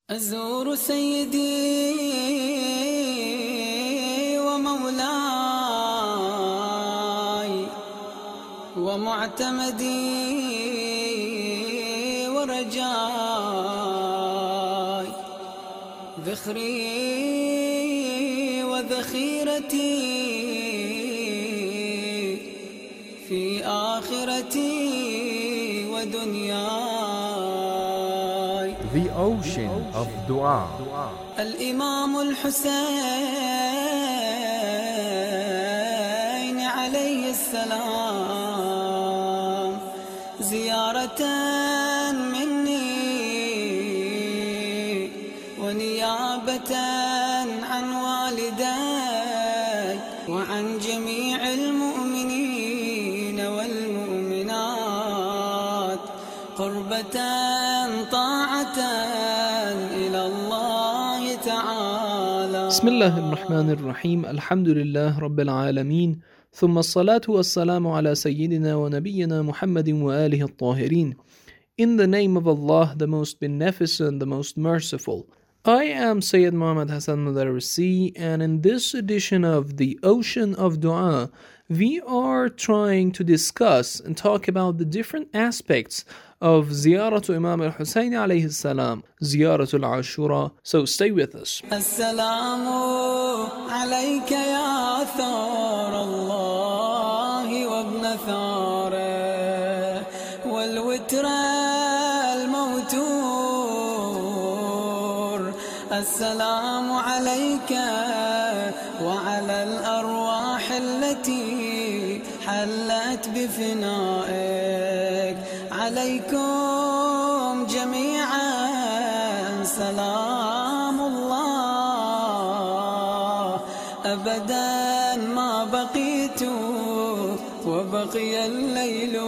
أزور سيدي ومولاي ومعتمدي ورجاي، ذخري وذخيرتي في آخرتي ودنياي. The Ocean of Dua. الإمام الحسين عليه السلام زيارة مني ونيابة عن والدي وعن جميع المؤمنين والمؤمنات، قربة طاعة إلى الله تعالى. بسم الله الرحمن الرحيم. الحمد لله رب العالمين، ثم الصلاة والسلام على سيدنا ونبينا محمد وآله الطاهرين. In the name of Allah, the most beneficent, the most merciful. I am Sayyid Muhammad Hassan Mudarrisi, and in this edition of the Ocean of Dua, we are trying to discuss and talk about the different aspects of Ziyaratu Imam al-Husayn alayhi salam, Ziyaratul Ashura. So stay with us. Assalamu alayka ya thar Allah wa ibn thara wal witra al-mawtur. Assalamu alayka wa ala al-arwah allati حلت بفنائك، عليكم جميعا سلام الله أبدا ما بقيت وبقي الليل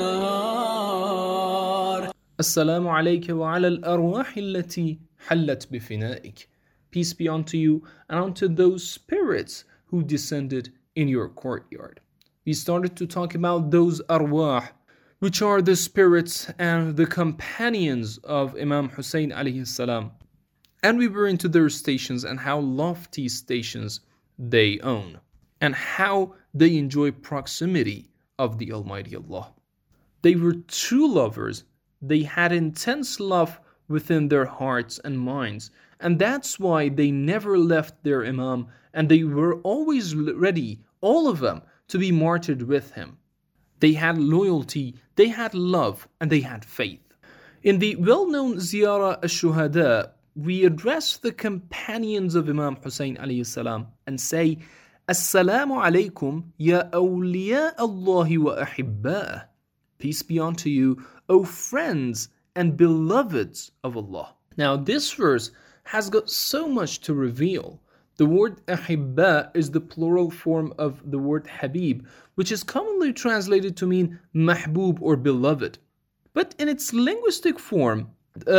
والنهار. السلام عليك وعلى الأرواح التي حلت بفنائك. Peace be unto you and unto those spirits who descended in your courtyard. We started to talk about those arwah, which are the spirits and the companions of Imam Hussein alayhi salam. And we were into their stations and how lofty stations they own, and how they enjoy proximity of the Almighty Allah. They were true lovers. They had intense love within their hearts and minds, and that's why they never left their Imam, and they were always ready, all of them, to be martyred with him. They had loyalty, they had love, and they had faith. In the well-known Ziyara al-Shuhada, we address the companions of Imam Hussein alayhi salam and say, Assalamu alaykum ya awliya Allahi wa ahibba'ah. Peace be unto you, O friends and beloveds of Allah. Now this verse has got so much to reveal. The word ahibba is the plural form of the word habib, which is commonly translated to mean mahbub or beloved. But in its linguistic form,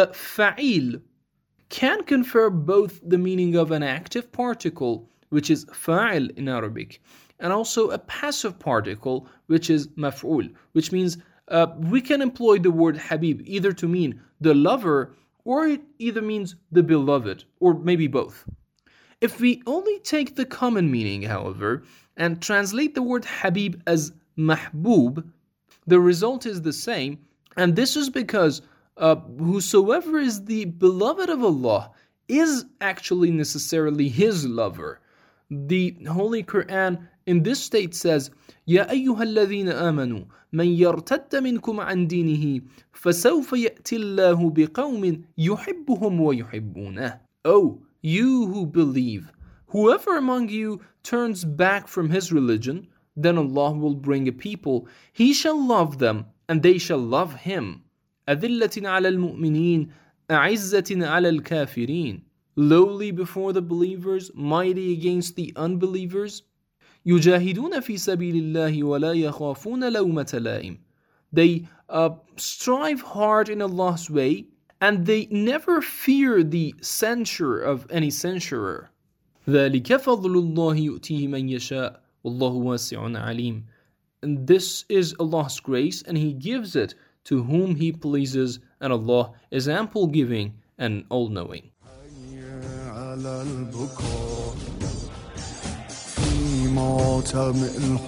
fa'il can confer both the meaning of an active particle, which is fa'il in Arabic, and also a passive particle, which is maf'ul, which means we can employ the word habib either to mean the lover, or it either means the beloved, or maybe both. If we only take the common meaning, however, and translate the word Habib as Mahbub, the result is the same, and this is because whosoever is the beloved of Allah is actually necessarily His lover. The Holy Quran in this state says, يَا أَيُّهَا الَّذِينَ آمَنُوا مَنْ يَرْتَدَّ مِنْكُمْ عَنْ دِينِهِ فَسَوْفَ يَأْتِي اللَّهُ بِقَوْمٍ يُحِبُّهُمْ وَيُحِبُّونَهُ. Oh, you who believe, whoever among you turns back from his religion, then Allah will bring a people. He shall love them, and they shall love Him. أَذِلَّةٍ عَلَى الْمُؤْمِنِينَ أَعِزَّةٍ عَلَى الْكَافِرِينَ. Lowly before the believers, mighty against the unbelievers. يُجَاهِدُونَ فِي سَبِيلِ اللَّهِ وَلَا يَخَافُونَ لَوْمَةَ لَائِمٍ. They strive hard in Allah's way, and they never fear the censure of any censurer. ذَلِكَ فَضْلُ اللَّهِ يُؤْتِيهِ مَنْ يَشَاءُ وَاللَّهُ وَاسِعٌ عَلِيمٌ. And this is Allah's grace, and He gives it to whom He pleases, and Allah is ample giving and all-knowing. على البكاء في ماتم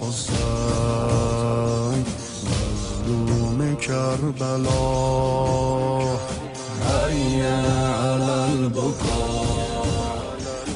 الحسين مظلوم كربلاء هيا على البكاء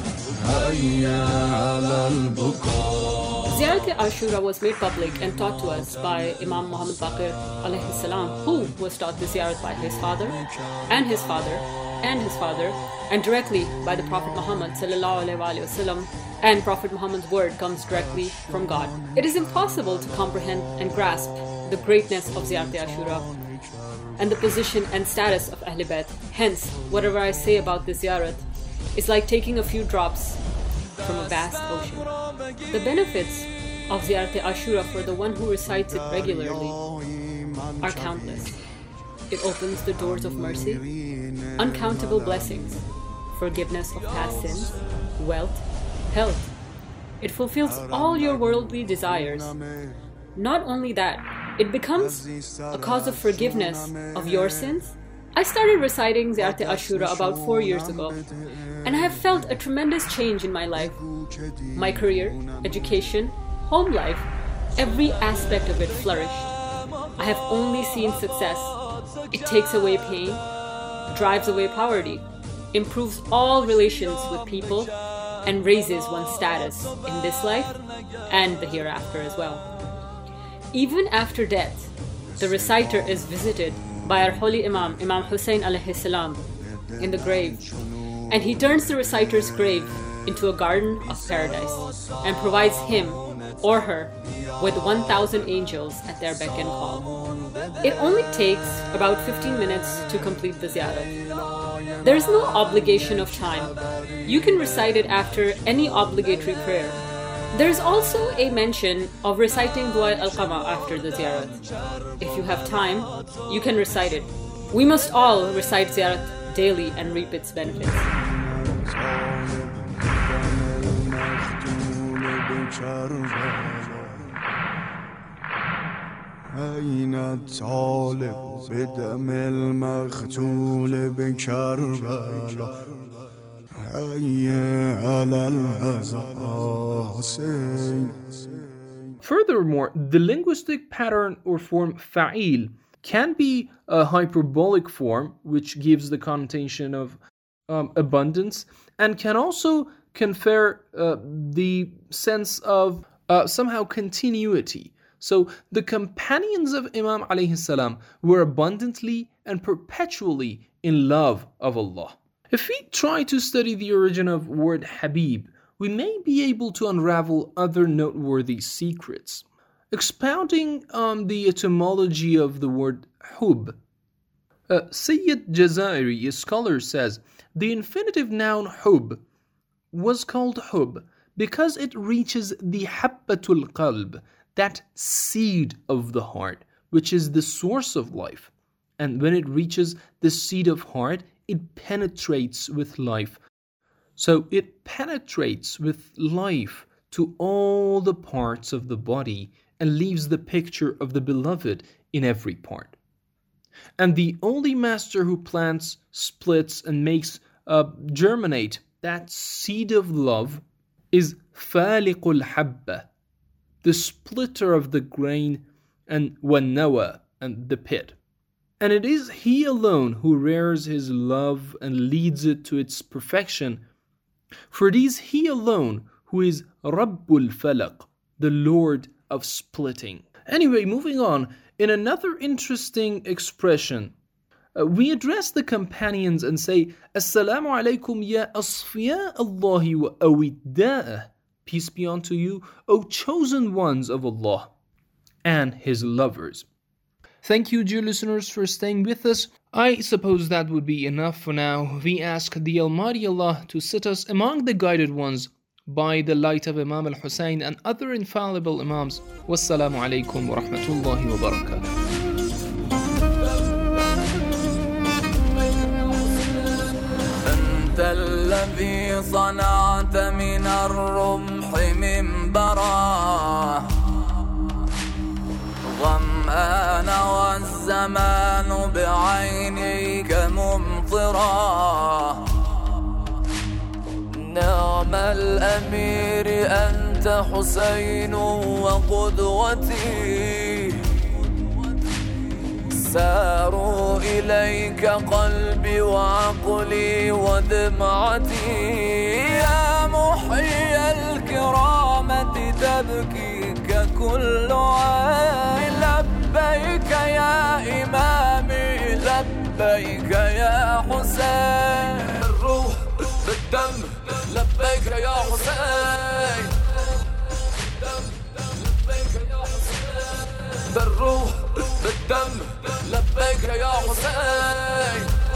هيا على البكاء. Ziyarat Ashura was made public and taught to us by Imam Muhammad Baqir alayhi salam, who was taught the ziyarat by his father and his father and his father, and directly by the Prophet Muhammad sallallahu alaihi wasallam. And Prophet Muhammad's word comes directly from God. It is impossible to comprehend and grasp the greatness of Ziyarat Ashura and the position and status of Ahl Bayt. Hence, whatever I say about this ziyarat is like taking a few drops from a vast ocean. The benefits of Ziyarat Ashura for the one who recites it regularly are countless. It opens the doors of mercy, uncountable blessings, forgiveness of past sins, wealth, health. It fulfills all your worldly desires. Not only that, it becomes a cause of forgiveness of your sins. I started reciting Ziyarat Ashura about 4 years ago, and I have felt a tremendous change in my life. My career, education, home life, every aspect of it flourished. I have only seen success. It takes away pain, drives away poverty, improves all relations with people, and raises one's status in this life and the hereafter as well. Even after death, the reciter is visited by our holy Imam, Imam Hussein alayhi salam, in the grave, and he turns the reciter's grave into a garden of paradise and provides him or her with 1,000 angels at their beck and call. It only takes about 15 minutes to complete the ziyarat. There is no obligation of time. You can recite it after any obligatory prayer. There is also a mention of reciting Dua al-Qama after the ziyarat. If you have time, you can recite it. We must all recite ziyarat daily and reap its benefits. أين الطالب بدم المقتول بكربلاء هيا على الحسين. Furthermore, the linguistic pattern or form fa'il can be a hyperbolic form, which gives the connotation of abundance, and can also confer the sense of somehow continuity. So the companions of Imam alayhi salam were abundantly and perpetually in love of Allah. If we try to study the origin of word Habib, we may be able to unravel other noteworthy secrets. Expounding on the etymology of the word hub, Sayyid Jazairi, a scholar, says the infinitive noun hub was called hub because it reaches the habbatul qalb, that seed of the heart, which is the source of life. And when it reaches the seed of heart, it penetrates with life. So it penetrates with life to all the parts of the body and leaves the picture of the beloved in every part. And the only master who plants, splits, and makes germinate that seed of love is Faliqul Habba, the splitter of the grain, and Wannawa, and the pit. And it is he alone who rears his love and leads it to its perfection. For it is he alone who is Rabbul Falaq, the Lord of splitting. Anyway, moving on, in another interesting expression, we address the companions and say, Assalamu alaikum ya asfiya Allahi wa awidda'ah. Peace be unto you, O chosen ones of Allah and His lovers. Thank you, dear listeners, for staying with us. I suppose that would be enough for now. We ask the Almighty Allah to sit us among the guided ones by the light of Imam al-Hussein and other infallible Imams. Wassalamu alaikum wa rahmatullahi wa barakatuh. أنت الذي صنعت من الرمح منبرا ظمآن والزمان بعينيك ممطرا ممطرا. نعم الأمير أنت حسين وقدوتي، ساروا إليك قلبي وعقلي ودمعتي. يا محيي الكرامة تبكيك كل عين، لبيك يا إمامي لبيك يا حسين. الروح بالدم لبيك يا حسين، لبيك يا حسين. بالروح بالدم لبيك يا حسين.